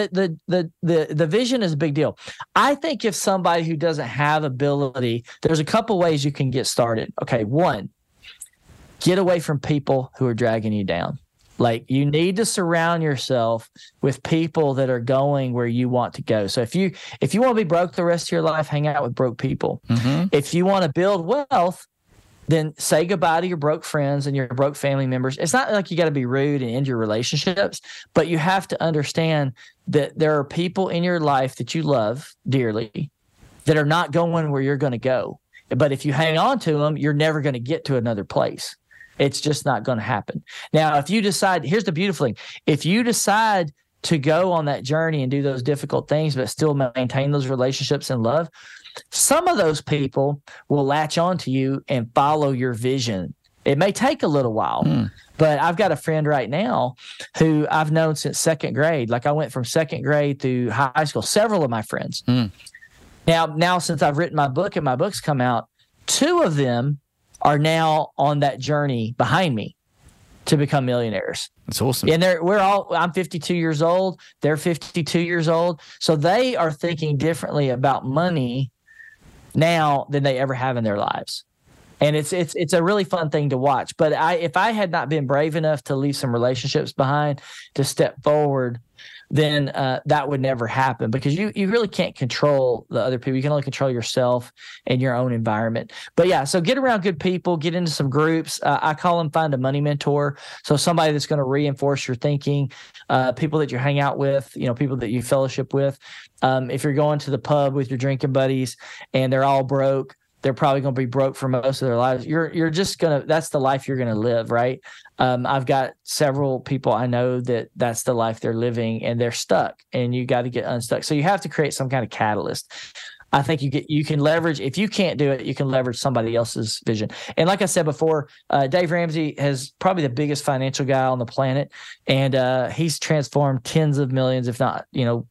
the vision is a big deal. I think if somebody who doesn't have ability, there's a couple ways you can get started. Okay, one, get away from people who are dragging you down. Like, you need to surround yourself with people that are going where you want to go. So if you want to be broke the rest of your life, hang out with broke people. Mm-hmm. If you want to build wealth, then say goodbye to your broke friends and your broke family members. It's not like you got to be rude and end your relationships, but you have to understand that there are people in your life that you love dearly that are not going where you're going to go. But if you hang on to them, you're never going to get to another place. It's just not going to happen. Now, if you decide, here's the beautiful thing. If you decide to go on that journey and do those difficult things, but still maintain those relationships and love, some of those people will latch on to you and follow your vision. It may take a little while, but I've got a friend right now who I've known since second grade. Like, I went from second grade through high school, several of my friends. Now, since I've written my book and my book's come out, two of them are now on that journey behind me to become millionaires. That's awesome. And I'm 52 years old. They're 52 years old. So they are thinking differently about money now than they ever have in their lives. And it's a really fun thing to watch. But if I had not been brave enough to leave some relationships behind, to step forward, then that would never happen, because you really can't control the other people. You can only control yourself and your own environment. But yeah, so get around good people, get into some groups. I call them find a money mentor. So somebody that's going to reinforce your thinking, people that you hang out with, people that you fellowship with. If you're going to the pub with your drinking buddies and they're all broke, they're probably going to be broke for most of their lives. You're just that's the life you're going to live, right? I've got several people I know that's the life they're living, and they're stuck, and you got to get unstuck. So you have to create some kind of catalyst. I think you can leverage, if you can't do it, you can leverage somebody else's vision. And like I said before, Dave Ramsey is probably the biggest financial guy on the planet, and he's transformed tens of millions, if not,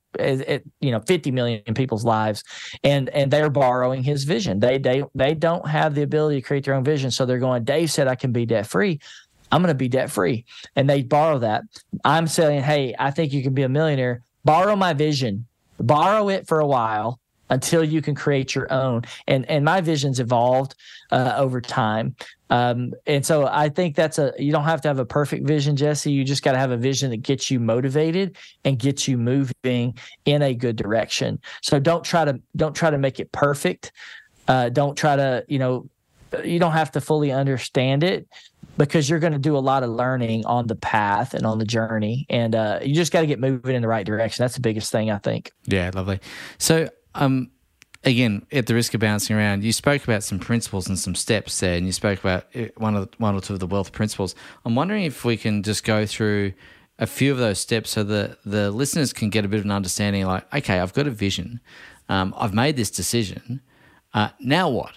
50 million people's lives, and they're borrowing his vision. They don't have the ability to create their own vision, so they're going, Dave said I can be debt free, I'm going to be debt free, and they borrow that. I'm saying, hey, I think you can be a millionaire. Borrow my vision, borrow it for a while until you can create your own. And my vision's evolved over time. And so I think you don't have to have a perfect vision, Jesse. You just got to have a vision that gets you motivated and gets you moving in a good direction. So don't try to make it perfect. Don't try to, you don't have to fully understand it, because you're going to do a lot of learning on the path and on the journey. And you just got to get moving in the right direction. That's the biggest thing, I think. Yeah, lovely. So, again, at the risk of bouncing around, you spoke about some principles and some steps there, and you spoke about one or two of the wealth principles. I'm wondering if we can just go through a few of those steps so the listeners can get a bit of an understanding, like, okay, I've got a vision. I've made this decision. Now what?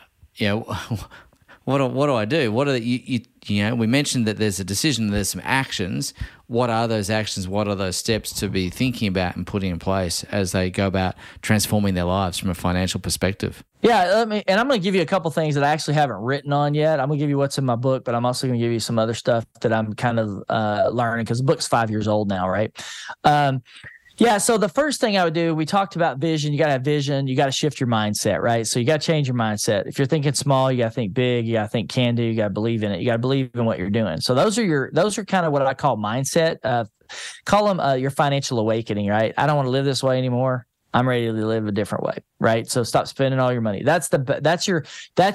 What do I do? What are we mentioned that there's a decision, there's some actions. What are those actions? What are those steps to be thinking about and putting in place as they go about transforming their lives from a financial perspective? Yeah, and I'm going to give you a couple things that I actually haven't written on yet. I'm going to give you what's in my book, but I'm also going to give you some other stuff that I'm kind of learning, because the book's 5 years old now, right? Yeah. So the first thing I would do, we talked about vision. You got to have vision. You got to shift your mindset, right? So you got to change your mindset. If you're thinking small, you got to think big. You got to think can do. You got to believe in it. You got to believe in what you're doing. So those are kind of what I call mindset. Call them your financial awakening, right? I don't want to live this way anymore. I'm ready to live a different way, right? So stop spending all your money. That's your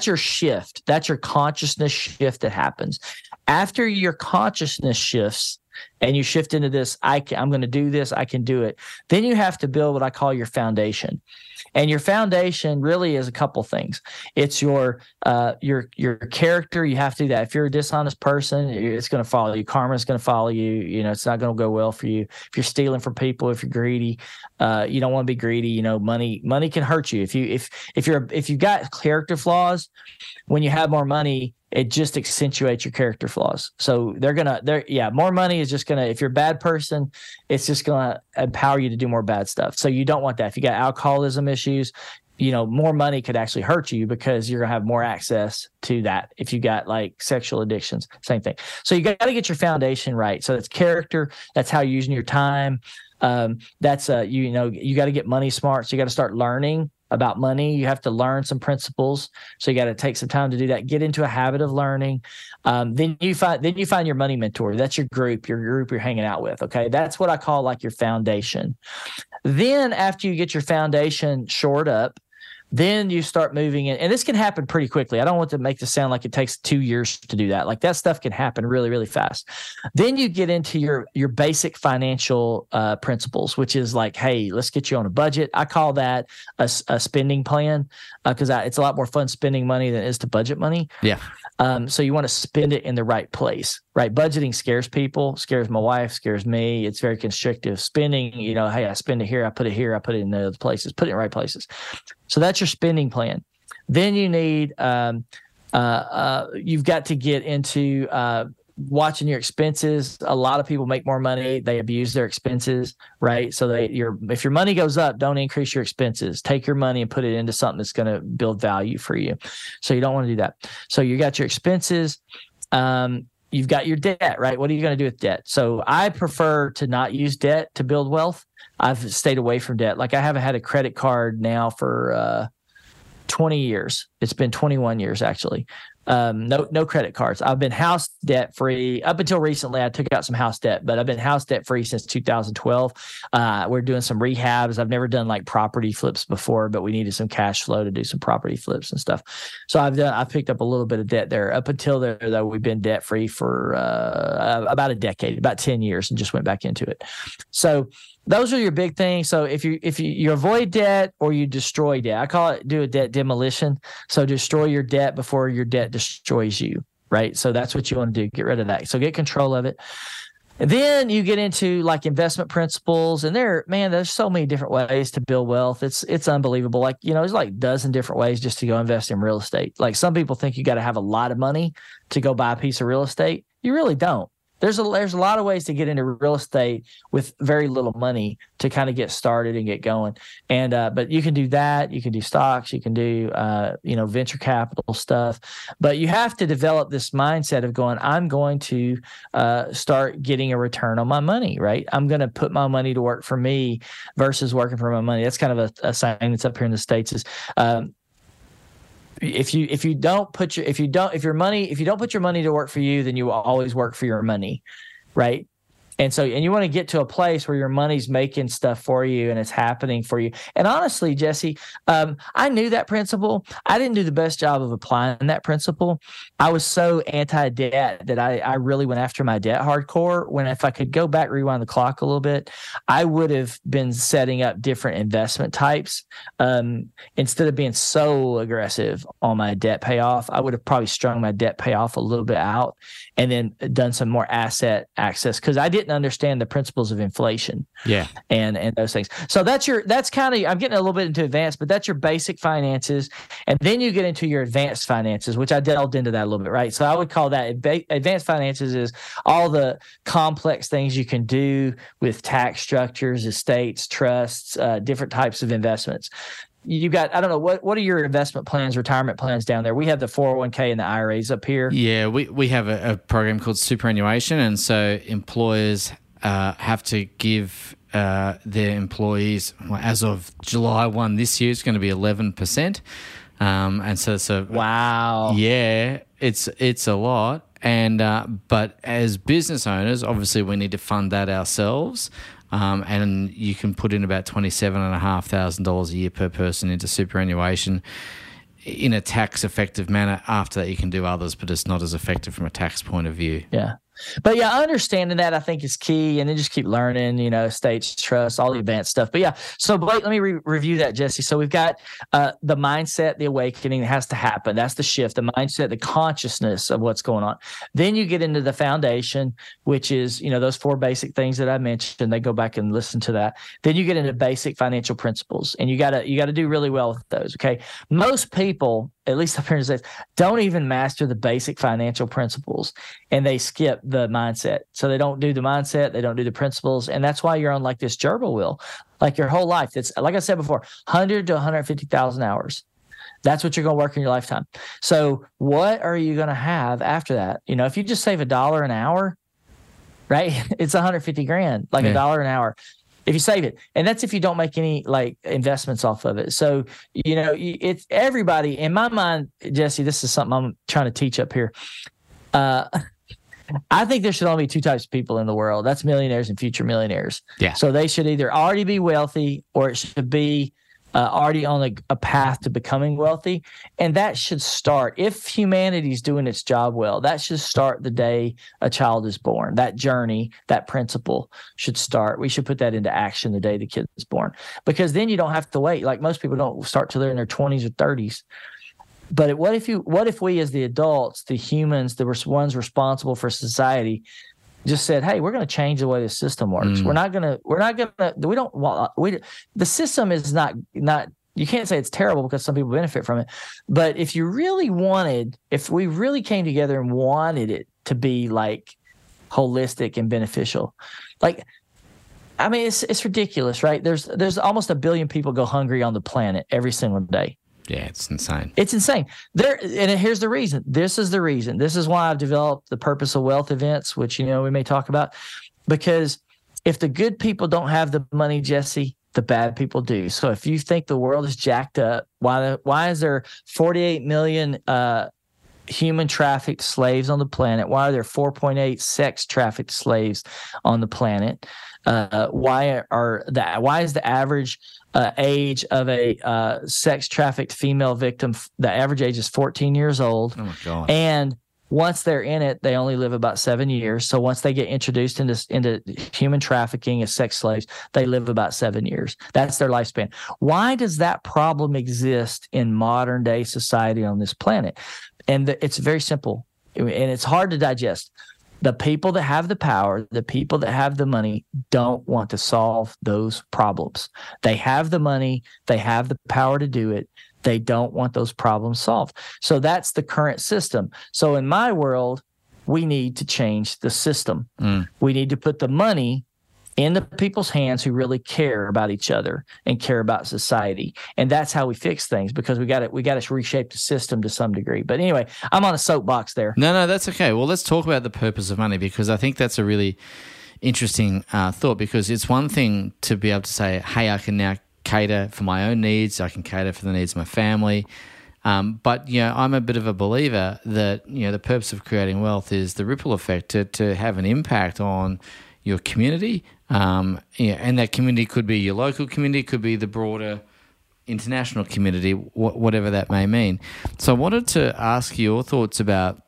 shift. That's your consciousness shift that happens. After your consciousness shifts, and you shift into this, I'm going to do this, I can do it. Then you have to build what I call your foundation. And your foundation really is a couple things. It's your character. You have to do that. If you're a dishonest person, it's going to follow you. Karma is going to follow you. You know, it's not going to go well for you. If you're stealing from people, if you're greedy, you don't want to be greedy. You know, money can hurt you. If you've got character flaws, when you have more money, it just accentuates your character flaws. So more money is just gonna, if you're a bad person, it's just gonna empower you to do more bad stuff. So you don't want that. If you got alcoholism issues, you know, more money could actually hurt you because you're gonna have more access to that. If you got like sexual addictions, same thing. So you got to get your foundation right. So that's character. That's how you're using your time. That's you got to get money smart. So you got to start learning about money. You have to learn some principles. So you got to take some time to do that. Get into a habit of learning. Then you find your money mentor. That's your group you're hanging out with. Okay. That's what I call like your foundation. Then after you get your foundation shored up, then you start moving in, and this can happen pretty quickly. I don't want to make this sound like it takes 2 years to do that. Like that stuff can happen really, really fast. Then you get into your basic financial principles, which is like, hey, let's get you on a budget. I call that a spending plan because it's a lot more fun spending money than it is to budget money. Yeah. So you want to spend it in the right place, right? Budgeting scares people, scares my wife, scares me. It's very constrictive. Spending, you know, hey, I spend it here, I put it here, I put it in the other places, put it in the right places. So that's your spending plan. Then you need, you've got to get into watching your expenses. A lot of people make more money. They abuse their expenses, right? So if your money goes up, don't increase your expenses. Take your money and put it into something that's going to build value for you. So you don't want to do that. So you got your expenses. You've got your debt, right? What are you going to do with debt? So I prefer to not use debt to build wealth. I've stayed away from debt. Like I haven't had a credit card now for 20 years. It's been 21 years actually. No credit cards. I've been house debt free up until recently. I took out some house debt, but I've been house debt free since 2012. We're doing some rehabs. I've never done like property flips before, but we needed some cash flow to do some property flips and stuff. So I've picked up a little bit of debt there. Up until there, though, we've been debt free for about a decade, about 10 years, and just went back into it. So those are your big things. So if you avoid debt or you destroy debt, I call it do a debt demolition. So destroy your debt before your debt destroys you, right? So that's what you want to do. Get rid of that. So get control of it. And then you get into like investment principles, and there's so many different ways to build wealth. It's unbelievable. Like, you know, there's like a dozen different ways just to go invest in real estate. Like some people think you got to have a lot of money to go buy a piece of real estate. You really don't. There's a lot of ways to get into real estate with very little money to kind of get started and get going. And but you can do that. You can do stocks. You can do venture capital stuff. But you have to develop this mindset of going, I'm going to start getting a return on my money, right? I'm going to put my money to work for me versus working for my money. That's kind of a saying that's up here in the States is if you don't put your money to work for you, then you will always work for your money, right? And you want to get to a place where your money's making stuff for you and it's happening for you. And honestly, Jesse, I knew that principle. I didn't do the best job of applying that principle. I was so anti-debt that I really went after my debt hardcore. When if I could go back, rewind the clock a little bit, I would have been setting up different investment types. Instead of being so aggressive on my debt payoff, I would have probably strung my debt payoff a little bit out and then done some more asset access because I didn't understand the principles of inflation. Yeah. And those things. So that's kind of, I'm getting a little bit into advanced, but that's your basic finances. And then you get into your advanced finances, which I delved into that a little bit, right? So I would call that advanced finances is all the complex things you can do with tax structures, estates, trusts, different types of investments. You got, I don't know, what are your investment plans, retirement plans down there? We have the 401k and the IRAs up here. Yeah, we have a program called superannuation, and so employers have to give their employees, as of July 1 this year, it's going to be 11%. And so it's wow. Yeah, it's a lot. And but as business owners, obviously we need to fund that ourselves. And you can put in about $27,500 a year per person into superannuation in a tax-effective manner. After that, you can do others, but it's not as effective from a tax point of view. Yeah. But yeah, understanding that I think is key, and then just keep learning, estates, trust, all the advanced stuff. But yeah, so Blake, let me review that, Jesse. So we've got the mindset, the awakening that has to happen. That's the shift, the mindset, the consciousness of what's going on. Then you get into the foundation, which is, those 4 basic things that I mentioned. They go back and listen to that. Then you get into basic financial principles, and you gotta do really well with those. Okay. Most people, at least up here in the States, don't even master the basic financial principles, and they skip the mindset. So they don't do the mindset, they don't do the principles, and that's why you're on like this gerbil wheel, like your whole life. It's like I said before, 100 to 150,000 hours. That's what you're going to work in your lifetime. So what are you going to have after that? If you just save $1 an hour, right? It's 150 grand, like $1 an hour. If you save it, and that's if you don't make any like investments off of it. So, it's everybody in my mind, Jesse, this is something I'm trying to teach up here. I think there should only be 2 types of people in the world. That's millionaires and future millionaires. Yeah. So they should either already be wealthy, or it should be already on a path to becoming wealthy. And that should start, if humanity's doing its job well, that should start the day a child is born. That journey, that principle should start. We should put that into action the day the kid is born, because then you don't have to wait. Like most people don't start till they're in their 20s or 30s. But what if we as the adults, the humans, the ones responsible for society, just said, hey, we're going to change the way the system works. The system is not, you can't say it's terrible because some people benefit from it. But if we really came together and wanted it to be like holistic and beneficial, like, I mean, it's ridiculous, right? There's almost 1 billion people go hungry on the planet every single day. Yeah, it's insane. It's insane. Here's the reason. This is the reason. This is why I've developed the Purpose of Wealth events, which, we may talk about. Because if the good people don't have the money, Jesse, the bad people do. So if you think the world is jacked up, why is there 48 million human trafficked slaves on the planet? Why are there 4.8 sex trafficked slaves on the planet? Why is the average age of a sex trafficked female victim, the average age is 14 years old? Oh my God. And once they're in it, they only live about 7 years. So once they get introduced into human trafficking as sex slaves, they live about 7 years. That's their lifespan. Why does that problem exist in modern day society on this planet? And it's very simple, and it's hard to digest. The people that have the power, the people that have the money, don't want to solve those problems. They have the money, they have the power to do it. They don't want those problems solved. So that's the current system. So in my world, we need to change the system. We need to put the money in the people's hands who really care about each other and care about society. And that's how we fix things, because we got to reshape the system to some degree. But anyway, I'm on a soapbox there. No, that's okay. Well, let's talk about the purpose of money, because I think that's a really interesting thought, because it's one thing to be able to say, hey, I can now cater for my own needs. I can cater for the needs of my family. But, I'm a bit of a believer that, the purpose of creating wealth is the ripple effect to have an impact on your community. And that community could be your local community, could be the broader international community, whatever that may mean. So I wanted to ask your thoughts about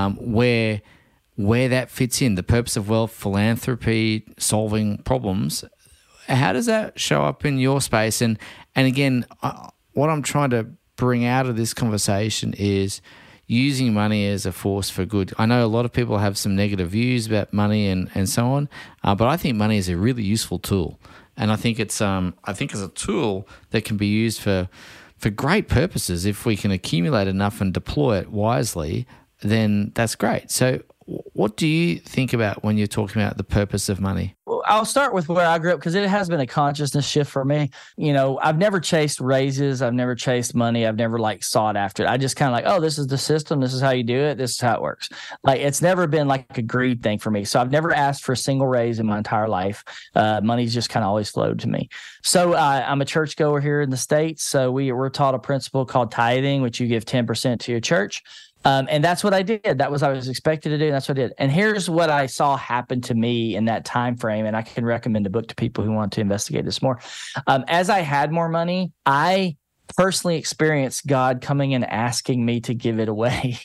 where that fits in, the purpose of wealth, philanthropy, solving problems. How does that show up in your space? And again, what I'm trying to bring out of this conversation is using money as a force for good. I know a lot of people have some negative views about money and so on, but I think money is a really useful tool, and I think it's a tool that can be used for great purposes. If we can accumulate enough and deploy it wisely, then that's great. So, what do you think about when you're talking about the purpose of money? Well, I'll start with where I grew up, because it has been a consciousness shift for me. I've never chased raises. I've never chased money. I've never sought after it. I just kind of oh, this is the system. This is how you do it. This is how it works. It's never been like a greed thing for me. So I've never asked for a single raise in my entire life. Money's just kind of always flowed to me. So I'm a churchgoer here in the States. So we're taught a principle called tithing, which you give 10% to your church. And that's what I did. That was I was expected to do. And that's what I did. And here's what I saw happen to me in that time frame. And I can recommend a book to people who want to investigate this more. As I had more money, I personally experienced God coming and asking me to give it away.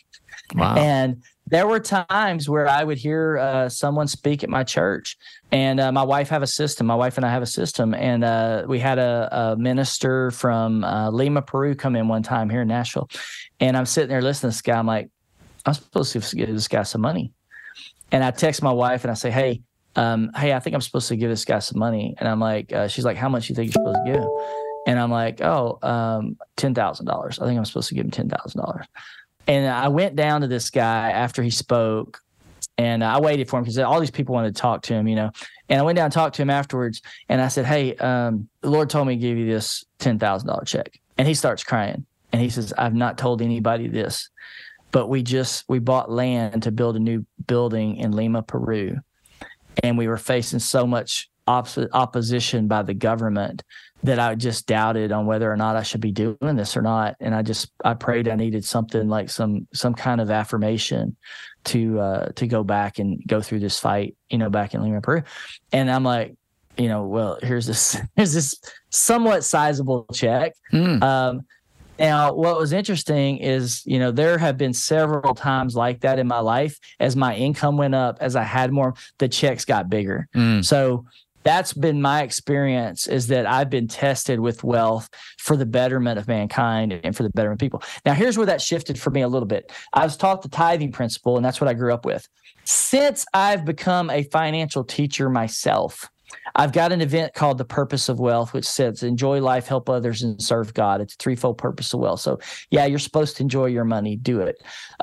Wow. And there were times where I would hear someone speak at my church, and my wife and I have a system. And we had a minister from Lima, Peru come in one time here in Nashville. And I'm sitting there listening to this guy. I'm like, I'm supposed to give this guy some money. And I text my wife and I say, hey, I think I'm supposed to give this guy some money. And I'm like, she's like, how much do you think you're supposed to give him? And I'm like, $10,000. I think I'm supposed to give him $10,000. And I went down to this guy after he spoke, and I waited for him because all these people wanted to talk to him, And I went down and talked to him afterwards, and I said, hey, the Lord told me to give you this $10,000 check. And he starts crying, and he says, I've not told anybody this, but we bought land to build a new building in Lima, Peru, and we were facing so much opposition by the government that I just doubted on whether or not I should be doing this or not. And I prayed I needed something like some kind of affirmation to go back and go through this fight, back in Lima, Peru. And I'm like, well, here's this somewhat sizable check. Now, what was interesting is, there have been several times like that in my life. As my income went up, as I had more, the checks got bigger. So that's been my experience, is that I've been tested with wealth for the betterment of mankind and for the betterment of people. Now, here's where that shifted for me a little bit. I was taught the tithing principle, and that's what I grew up with. Since I've become a financial teacher myself, I've got an event called The Purpose of Wealth, which says enjoy life, help others, and serve God. It's a threefold purpose of wealth. So, yeah, you're supposed to enjoy your money. Do it.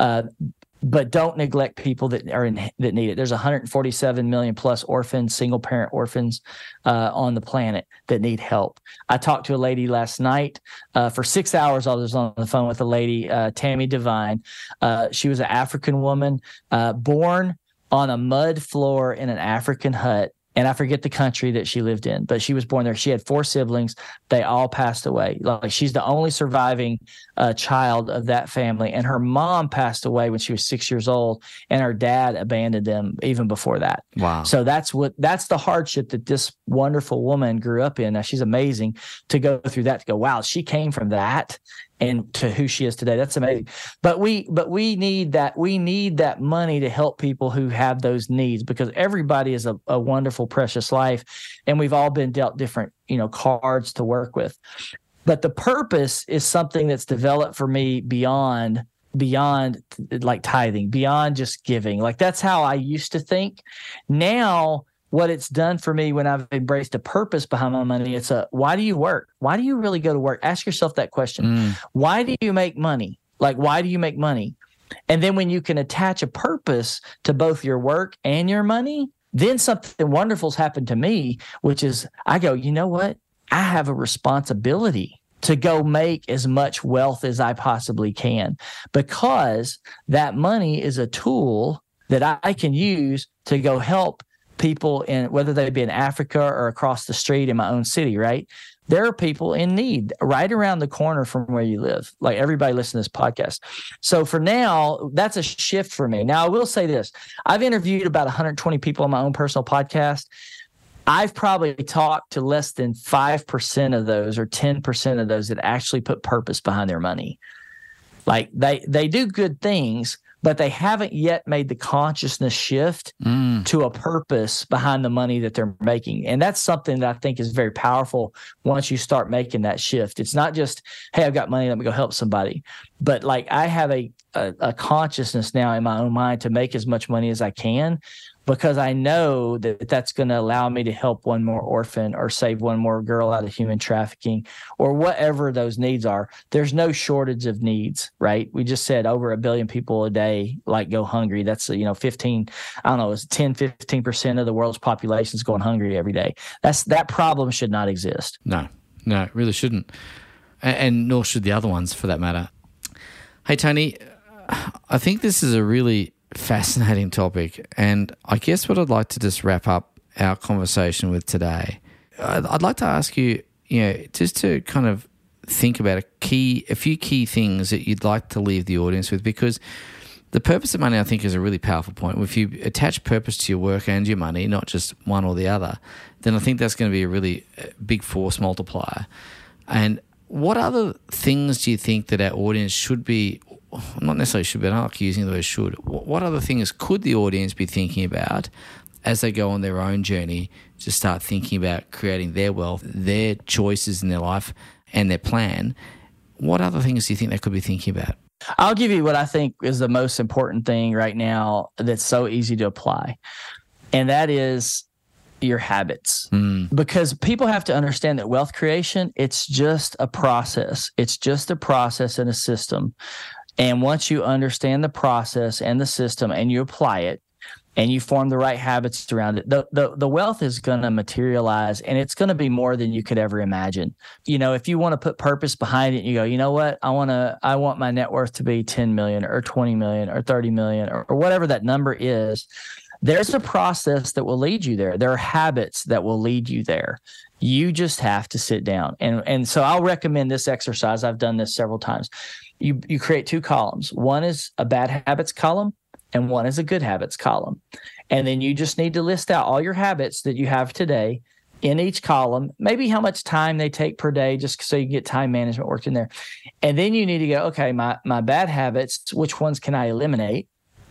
But don't neglect people that need it. There's 147 million plus orphans, single parent orphans on the planet that need help. I talked to a lady last night for 6 hours. I was on the phone with a lady, Tammy Devine. She was an African woman, born on a mud floor in an African hut. And I forget the country that she lived in, but she was born there. She had 4 siblings. They all passed away. Like, she's the only surviving child of that family. And her mom passed away when she was 6 years old, and her dad abandoned them even before that. Wow. So that's the hardship that this wonderful woman grew up in. Now, she's amazing to go through that, to go, wow, she came from that and to who she is today. That's amazing. But we need that. We need that money to help people who have those needs, because everybody is a wonderful, precious life, and we've all been dealt different, cards to work with. But the purpose is something that's developed for me beyond like tithing, beyond just giving. Like, that's how I used to think. Now, what it's done for me when I've embraced a purpose behind my money, it's why do you work? Why do you really go to work? Ask yourself that question. Why do you make money? Like, why do you make money? And then when you can attach a purpose to both your work and your money, then something wonderful's happened to me, which is I go, you know what? I have a responsibility to go make as much wealth as I possibly can, because that money is a tool that I can use to go help people whether they be in Africa or across the street in my own city, right? There are people in need right around the corner from where you live, like everybody listening to this podcast. So for now, that's a shift for me. Now, I will say this. I've interviewed about 120 people on my own personal podcast. I've probably talked to less than 5% of those, or 10% of those, that actually put purpose behind their money. Like, they do good things, but they haven't yet made the consciousness shift to a purpose behind the money that they're making. And that's something that I think is very powerful once you start making that shift. It's not just, hey, I've got money, let me go help somebody. But like, I have a consciousness now in my own mind to make as much money as I can, because I know that that's going to allow me to help one more orphan or save one more girl out of human trafficking, or whatever those needs are. There's no shortage of needs, right? We just said over 1 billion people a day go hungry. That's, 15% of the world's population is going hungry every day. That problem should not exist. No, it really shouldn't. And nor should the other ones, for that matter. Hey, Tony, I think this is a really fascinating topic, and I guess what I'd like to just wrap up our conversation with today, I'd like to ask you, just to kind of think about a few key things that you'd like to leave the audience with, because the purpose of money, I think, is a really powerful point. If you attach purpose to your work and your money, not just one or the other, then I think that's going to be a really big force multiplier. And what other things do you think that our audience should be not necessarily should, but I like using the word should. What other things could the audience be thinking about as they go on their own journey to start thinking about creating their wealth, their choices in their life and their plan? What other things do you think they could be thinking about? I'll give you what I think is the most important thing right now that's so easy to apply, and that is your habits. Because people have to understand that wealth creation, it's just a process. It's just a process and a system. And once you understand the process and the system and you apply it and you form the right habits around it, the wealth is going to materialize, and it's going to be more than you could ever imagine. You know, if you want to put purpose behind it, you go, you know what, I want my net worth to be 10 million or 20 million or 30 million or whatever that number is. There's a process that will lead you there. There are habits that will lead you there. You just have to sit down. And so I'll recommend this exercise. I've done this several times. You create 2 columns. One is a bad habits column, and one is a good habits column. And then you just need to list out all your habits that you have today in each column, maybe how much time they take per day, just so you can get time management worked in there. And then you need to go, okay, my bad habits, which ones can I eliminate?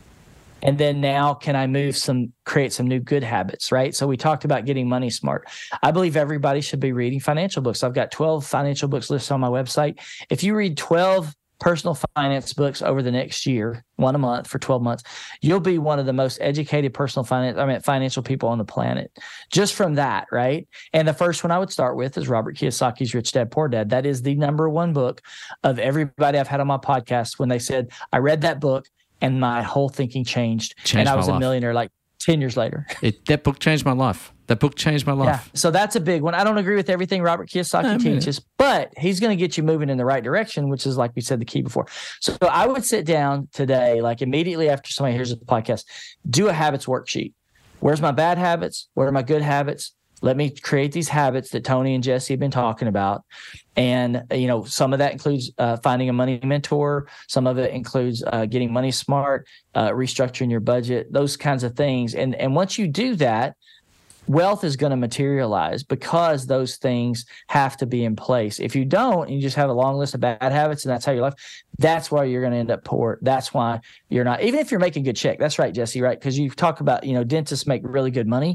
And then now can I create some new good habits, right? So we talked about getting money smart. I believe everybody should be reading financial books. I've got 12 financial books listed on my website. If you read 12 personal finance books over the next year, one a month for 12 months, you'll be one of the most educated financial people on the planet. Just from that, right? And the first one I would start with is Robert Kiyosaki's Rich Dad, Poor Dad. That is the number one book of everybody I've had on my podcast when they said, I read that book and my whole thinking changed and I was a millionaire like 10 years later. That book changed my life. That book changed my life. Yeah. So that's a big one. I don't agree with everything Robert Kiyosaki teaches, but he's going to get you moving in the right direction, which is, like we said, the key before. So I would sit down today, like immediately after somebody hears the podcast, do a habits worksheet. Where's my bad habits? What are my good habits? Let me create these habits that Tony and Jesse have been talking about. And, you know, some of that includes finding a money mentor. Some of it includes getting money smart, restructuring your budget, those kinds of things. And once you do that, wealth is going to materialize because those things have to be in place. If you don't, and you just have a long list of bad habits and that's how your life, that's why you're going to end up poor. That's why you're not, even if you're making good check. That's right, Jesse, right? Because you talk about, you know, dentists make really good money,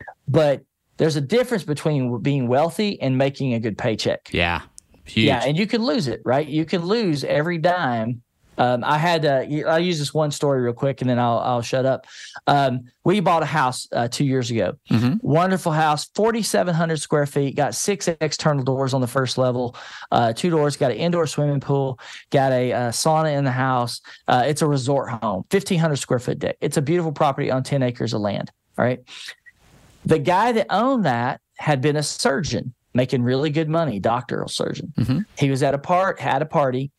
but there's a difference between being wealthy and making a good paycheck. Yeah. Huge. Yeah. And you can lose it, right? You can lose every dime. I'll use this one story real quick and then I'll shut up. We bought a house 2 years ago. Wonderful house, 4,700 square feet, got 6 external doors on the first level, 2 doors, got an indoor swimming pool, got a sauna in the house. It's a resort home, 1,500 square foot deck. It's a beautiful property on 10 acres of land. All right. The guy that owned that had been a surgeon making really good money, doctoral surgeon. He was had a party.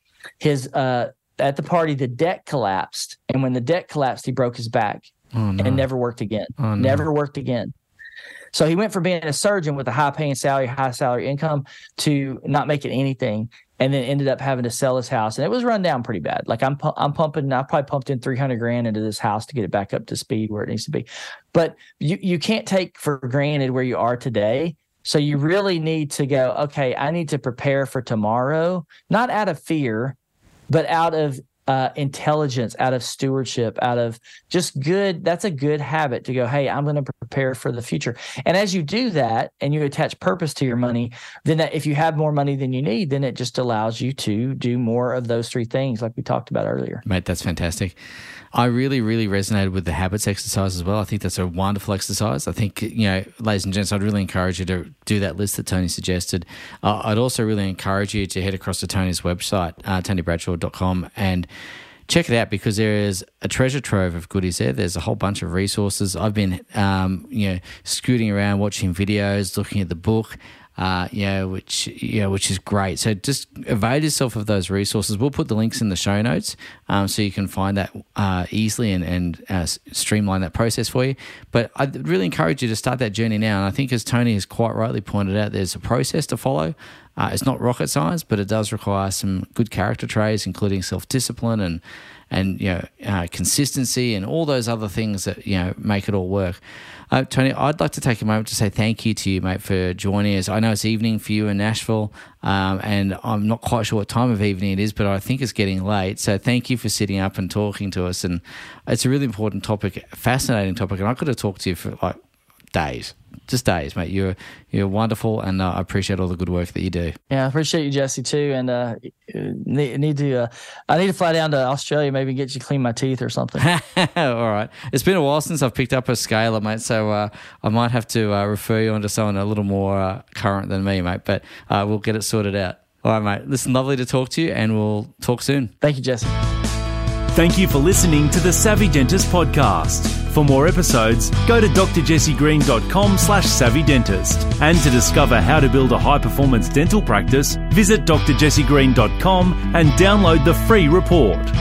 At the party, the deck collapsed. And when the deck collapsed, he broke his back and never worked again. Never worked again. So he went from being a surgeon with a high salary income to not making anything, and then ended up having to sell his house. And it was run down pretty bad. Like I probably pumped in $300,000 into this house to get it back up to speed where it needs to be. But you can't take for granted where you are today. So you really need to go, okay, I need to prepare for tomorrow, not out of fear, but out of intelligence, out of stewardship, out of just good. That's a good habit to go, hey, I'm going to prepare for the future. And as you do that and you attach purpose to your money, then if you have more money than you need, then it just allows you to do more of those 3 things like we talked about earlier. Mate, that's fantastic. I really, really resonated with the habits exercise as well. I think that's a wonderful exercise. I think, you know, ladies and gents, I'd really encourage you to do that list that Tony suggested. I'd also really encourage you to head across to Tony's website, tonybradshaw.com, and check it out because there is a treasure trove of goodies there. There's a whole bunch of resources. I've been, scooting around, watching videos, looking at the book. Which is great. So just avail yourself of those resources. We'll put the links in the show notes so you can find that easily and streamline that process for you. But I'd really encourage you to start that journey now. And I think as Tony has quite rightly pointed out, there's a process to follow. It's not rocket science, but it does require some good character traits, including self-discipline and consistency and all those other things that make it all work. Tony, I'd like to take a moment to say thank you to you, mate, for joining us. I know it's evening for you in Nashville, and I'm not quite sure what time of evening it is, but I think it's getting late. So thank you for sitting up and talking to us. And it's a really important topic, fascinating topic, and I could have talked to you for like days. Just days, mate. You're wonderful, and I appreciate all the good work that you do. Yeah, I appreciate you, Jesse, too. And I need to fly down to Australia, maybe get you to clean my teeth or something. All right. It's been a while since I've picked up a scaler, mate, so I might have to refer you on to someone a little more current than me, mate, but we'll get it sorted out. All right, mate. Listen, lovely to talk to you, and we'll talk soon. Thank you, Jesse. Thank you for listening to the Savvy Dentist podcast. For more episodes, go to drjessiegreen.com/savvydentist. And to discover how to build a high-performance dental practice, visit drjessiegreen.com and download the free report.